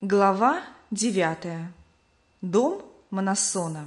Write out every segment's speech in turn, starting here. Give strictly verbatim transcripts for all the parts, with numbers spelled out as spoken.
Глава девятая. Дом Мнасона.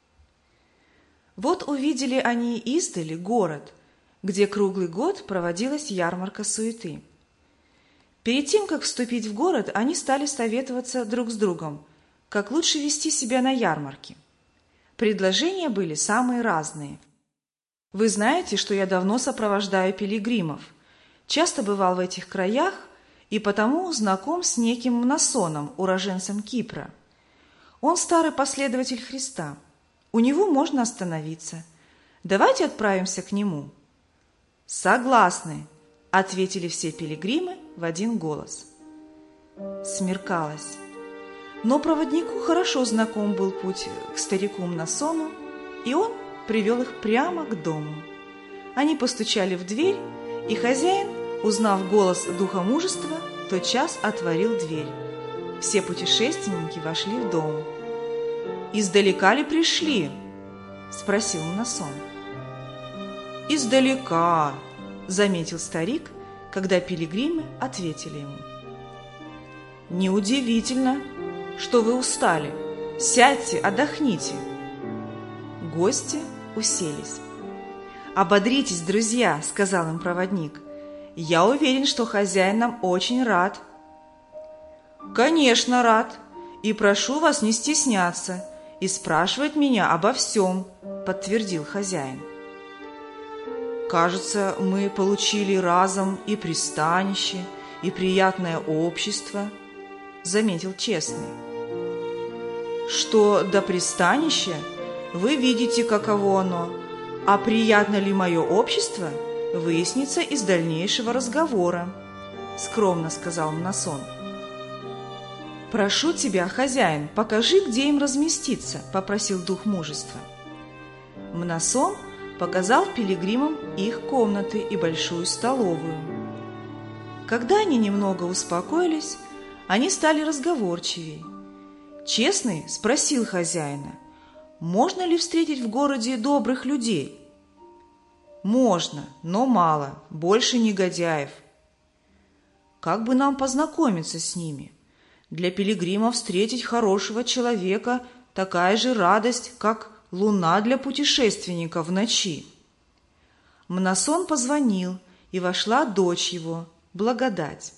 Вот увидели они издали город, где круглый год проводилась ярмарка суеты. Перед тем, как вступить в город, они стали советоваться друг с другом, как лучше вести себя на ярмарке. Предложения были самые разные. Вы знаете, что я давно сопровождаю пилигримов, часто бывал в этих краях и потому знаком с неким Мнасоном, уроженцем Кипра. Он старый последователь Христа. У него можно остановиться. Давайте отправимся к нему. Согласны, ответили все пилигримы в один голос. Смеркалось. Но проводнику хорошо знаком был путь к старику Мнасону, и он привел их прямо к дому. Они постучали в дверь, и хозяин, узнав голос духа мужества, тотчас отворил дверь. Все путешественники вошли в дом. «Издалека ли пришли?» – спросил Мнасон. «Издалека», – заметил старик, когда пилигримы ответили ему. «Неудивительно, что вы устали. Сядьте, отдохните». Гости уселись. «Ободритесь, друзья», – сказал им проводник. «Я уверен, что хозяин нам очень рад». «Конечно, рад, и прошу вас не стесняться и спрашивать меня обо всем», – подтвердил хозяин. «Кажется, мы получили разом и пристанище, и приятное общество», – заметил честный. «Что до пристанища, вы видите, каково оно, а приятно ли мое общество – выяснится из дальнейшего разговора», — скромно сказал Мнасон. «Прошу тебя, хозяин, покажи, где им разместиться», — попросил дух мужества. Мнасон показал пилигримам их комнаты и большую столовую. Когда они немного успокоились, они стали разговорчивей. Честный спросил хозяина, можно ли встретить в городе добрых людей. «Можно, но мало, больше негодяев». «Как бы нам познакомиться с ними? Для пилигрима встретить хорошего человека – такая же радость, как луна для путешественника в ночи». Мнасон позвонил, и вошла дочь его, Благодать.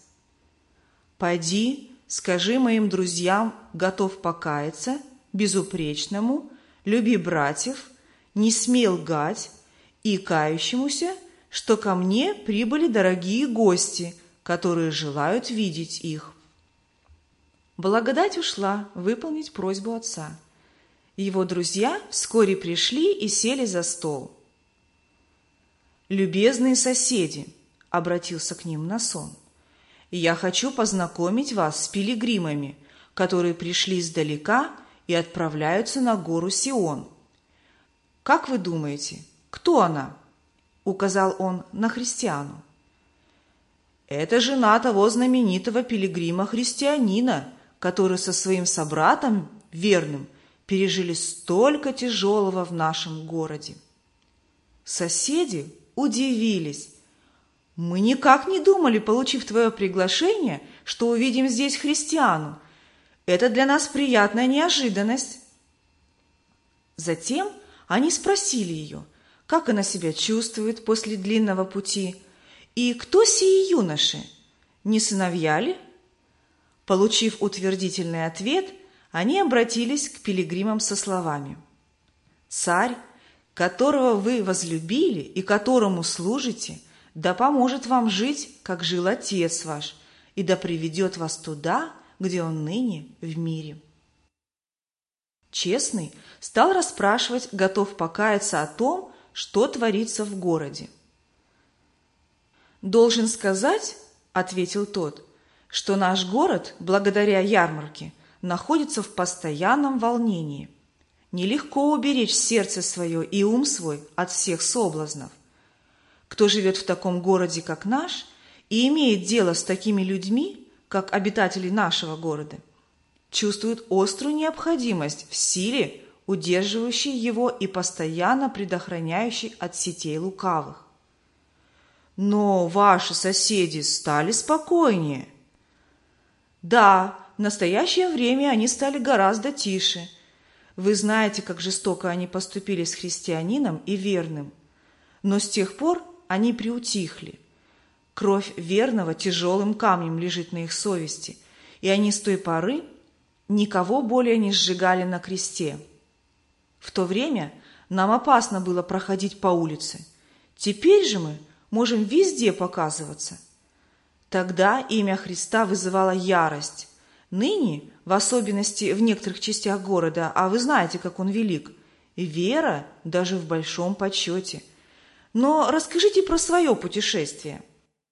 «Пойди, скажи моим друзьям, готов покаяться, безупречному, люби братьев, не смей лгать, и кающемуся, что ко мне прибыли дорогие гости, которые желают видеть их». Благодать ушла выполнить просьбу отца. Его друзья вскоре пришли и сели за стол. «Любезные соседи», — обратился к ним Мнасон, — «я хочу познакомить вас с пилигримами, которые пришли издалека и отправляются на гору Сион. Как вы думаете, кто она?» — указал он на Христиану. «Это жена того знаменитого пилигрима-христианина, который со своим собратом верным пережили столько тяжелого в нашем городе». Соседи удивились. «Мы никак не думали, получив твое приглашение, что увидим здесь христиану. Это для нас приятная неожиданность». Затем они спросили ее, как она себя чувствует после длинного пути, и кто сии юноши, не сыновья ли? Получив утвердительный ответ, они обратились к пилигримам со словами: «Царь, которого вы возлюбили и которому служите, да поможет вам жить, как жил Отец ваш, и да приведет вас туда, где он ныне в мире». Честный стал расспрашивать, готов покаяться о том, что творится в городе. «Должен сказать, — ответил тот, — что наш город, благодаря ярмарке, находится в постоянном волнении. Нелегко уберечь сердце свое и ум свой от всех соблазнов. Кто живет в таком городе, как наш, и имеет дело с такими людьми, как обитатели нашего города, чувствует острую необходимость в силе, удерживающей его и постоянно предохраняющей от сетей лукавых. Но ваши соседи стали спокойнее». «Да, в настоящее время они стали гораздо тише. Вы знаете, как жестоко они поступили с христианином и верным. Но с тех пор они приутихли. Кровь верного тяжелым камнем лежит на их совести, и они с той поры никого более не сжигали на кресте. В то время нам опасно было проходить по улице. Теперь же мы можем везде показываться. Тогда имя Христа вызывало ярость. Ныне, в особенности в некоторых частях города, а вы знаете, как он велик, вера даже в большом почете. Но расскажите про свое путешествие.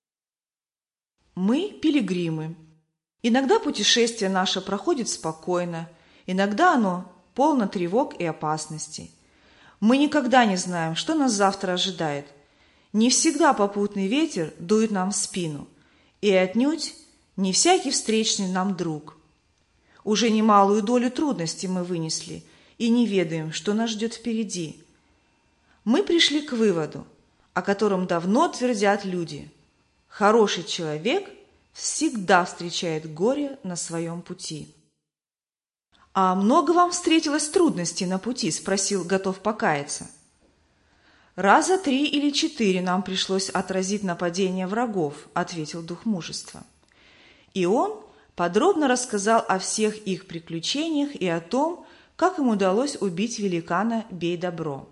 Мы пилигримы. Иногда путешествие наше проходит спокойно, иногда оно полно тревог и опасностей. Мы никогда не знаем, что нас завтра ожидает. Не всегда попутный ветер дует нам в спину, и отнюдь не всякий встречный нам друг. Уже немалую долю трудностей мы вынесли и не ведаем, что нас ждет впереди. Мы пришли к выводу, о котором давно твердят люди. Хороший человек всегда встречает горе на своем пути. «А много вам встретилось трудностей на пути?» – спросил, готов покаяться. «Раза три или четыре нам пришлось отразить нападение врагов», – ответил дух мужества. И он подробно рассказал о всех их приключениях и о том, как им удалось убить великана Бей-Добро.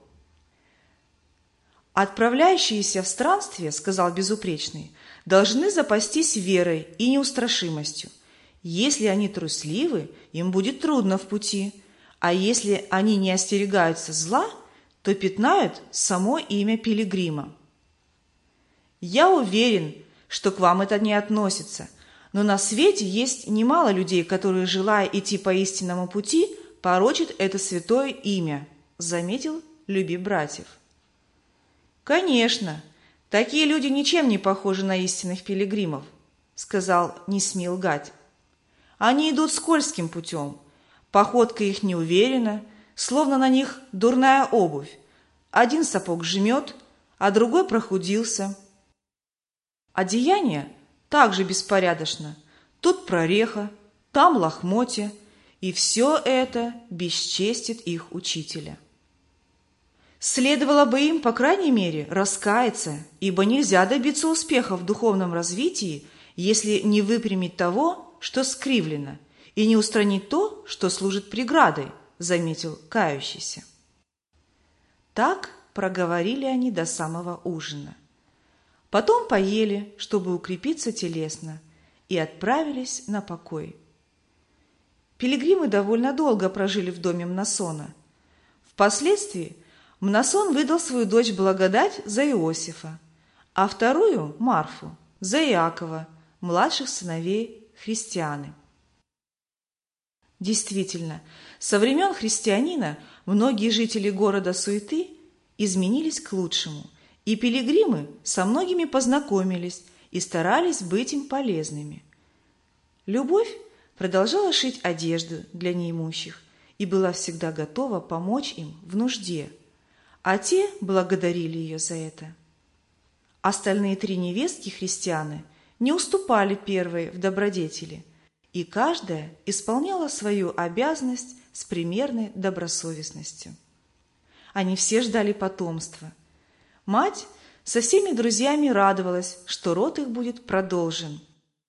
«Отправляющиеся в странствие, – сказал безупречный, – должны запастись верой и неустрашимостью. Если они трусливы, им будет трудно в пути, а если они не остерегаются зла, то пятнают само имя пилигрима. Я уверен, что к вам это не относится, но на свете есть немало людей, которые, желая идти по истинному пути, порочат это святое имя», – заметил Люби братьев. «Конечно, такие люди ничем не похожи на истинных пилигримов», – сказал не смей лгать. «Они идут скользким путем, походка их неуверена, словно на них дурная обувь. Один сапог жмет, а другой прохудился. Одеяние также беспорядочно, тут прореха, там лохмотья, и все это бесчестит их учителя. Следовало бы им, по крайней мере, раскаяться, ибо нельзя добиться успеха в духовном развитии, если не выпрямить того, что скривлено, и не устранить то, что служит преградой», – заметил кающийся. Так проговорили они до самого ужина. Потом поели, чтобы укрепиться телесно, и отправились на покой. Пилигримы довольно долго прожили в доме Мнасона. Впоследствии Мнасон выдал свою дочь Благодать за Иосифа, а вторую, Марфу, за Иакова, младших сыновей Христианы. Действительно, со времен христианина многие жители города Суеты изменились к лучшему, и пилигримы со многими познакомились и старались быть им полезными. Любовь продолжала шить одежду для неимущих и была всегда готова помочь им в нужде, а те благодарили ее за это. Остальные три невестки-христианы не уступали первой в добродетели, и каждая исполняла свою обязанность с примерной добросовестностью. Они все ждали потомства. Мать со всеми друзьями радовалась, что род их будет продолжен.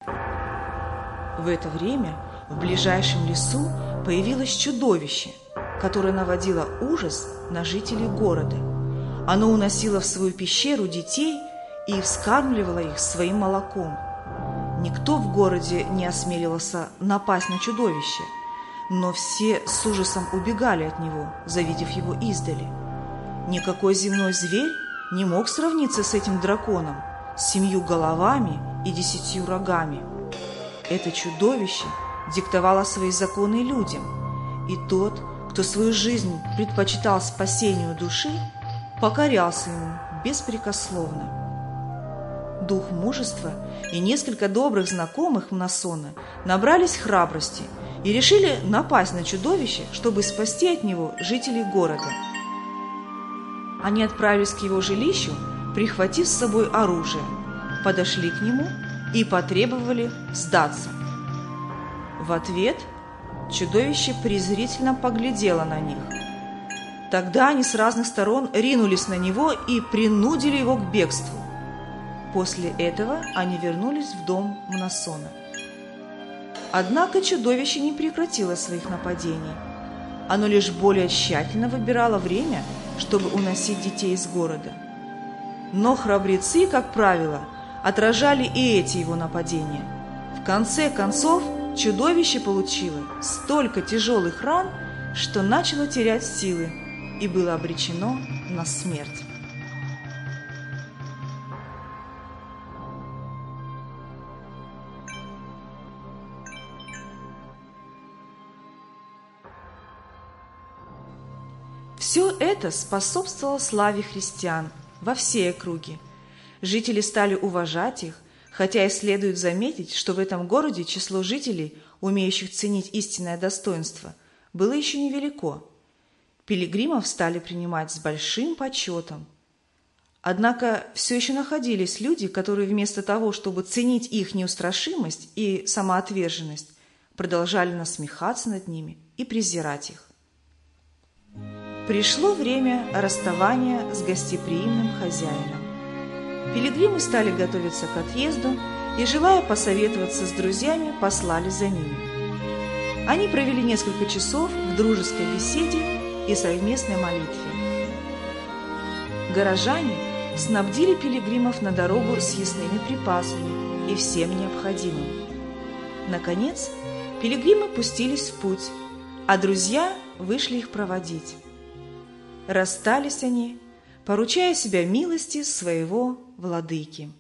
В это время в ближайшем лесу появилось чудовище, которое наводило ужас на жителей города. Оно уносило в свою пещеру детей и вскармливала их своим молоком. Никто в городе не осмеливался напасть на чудовище, но все с ужасом убегали от него, завидев его издали. Никакой земной зверь не мог сравниться с этим драконом, с семью головами и десятью рогами. Это чудовище диктовало свои законы людям, и тот, кто свою жизнь предпочитал спасению души, покорялся ему беспрекословно. Дух мужества и несколько добрых знакомых Мнасона набрались храбрости и решили напасть на чудовище, чтобы спасти от него жителей города. Они отправились к его жилищу, прихватив с собой оружие, подошли к нему и потребовали сдаться. В ответ чудовище презрительно поглядело на них. Тогда они с разных сторон ринулись на него и принудили его к бегству. После этого они вернулись в дом Мнасона. Однако чудовище не прекратило своих нападений. Оно лишь более тщательно выбирало время, чтобы уносить детей из города. Но храбрецы, как правило, отражали и эти его нападения. В конце концов, чудовище получило столько тяжелых ран, что начало терять силы и было обречено на смерть. Все это способствовало славе христиан во всей округе. Жители стали уважать их, хотя и следует заметить, что в этом городе число жителей, умеющих ценить истинное достоинство, было еще невелико. Пилигримов стали принимать с большим почетом. Однако все еще находились люди, которые вместо того, чтобы ценить их неустрашимость и самоотверженность, продолжали насмехаться над ними и презирать их. Пришло время расставания с гостеприимным хозяином. Пилигримы стали готовиться к отъезду и, желая посоветоваться с друзьями, послали за ними. Они провели несколько часов в дружеской беседе и совместной молитве. Горожане снабдили пилигримов на дорогу съестными припасами и всем необходимым. Наконец, пилигримы пустились в путь, а друзья вышли их проводить. Расстались они, поручая себя милости своего владыки.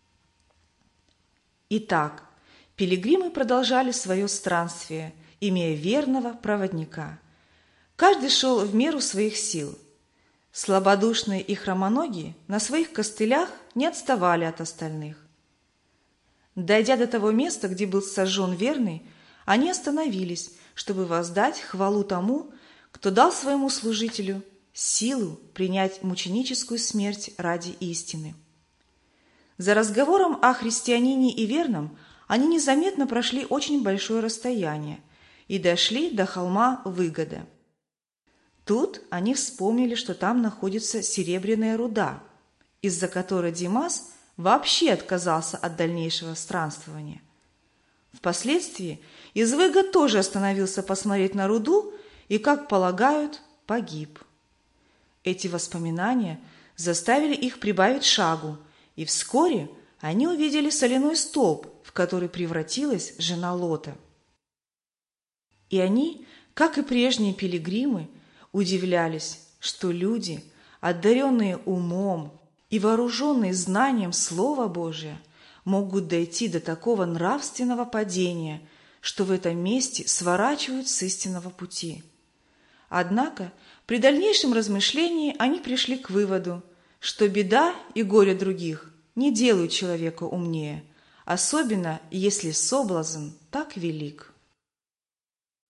Итак, пилигримы продолжали свое странствие, имея верного проводника. Каждый шел в меру своих сил. Слабодушные и хромоногие на своих костылях не отставали от остальных. Дойдя до того места, где был сожжен верный, они остановились, чтобы воздать хвалу тому, кто дал своему служителю силу принять мученическую смерть ради истины. За разговором о христианине и верном они незаметно прошли очень большое расстояние и дошли до холма Выгода. Тут они вспомнили, что там находится серебряная руда, из-за которой Димас вообще отказался от дальнейшего странствования. Впоследствии Извыгод тоже остановился посмотреть на руду и, как полагают, погиб. Эти воспоминания заставили их прибавить шагу, и вскоре они увидели соляной столб, в который превратилась жена Лота. И они, как и прежние пилигримы, удивлялись, что люди, одаренные умом и вооруженные знанием Слова Божия, могут дойти до такого нравственного падения, что в этом месте сворачивают с истинного пути. Однако при дальнейшем размышлении они пришли к выводу, что беда и горе других не делают человека умнее, особенно если соблазн так велик.